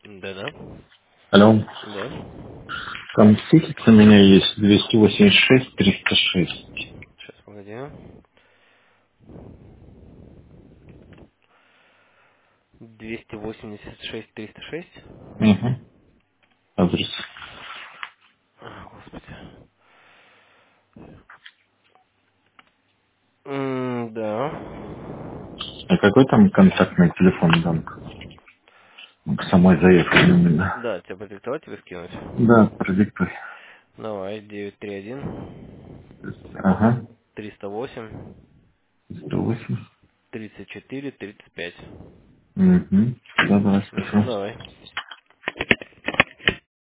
Да-да. Алло. Да. Там тикет у меня есть 286-306. Сейчас, погоди. А. 286-306. Угу. Адрес. Господи. Да. А какой там контактный телефон дан? В самой заявке именно. Да, тебя продиктовать, тебе скинуть? Да, продиктуй. Давай, 931 Ага. 308 108. 34 35. Угу. Да, давай, спасибо. Давай.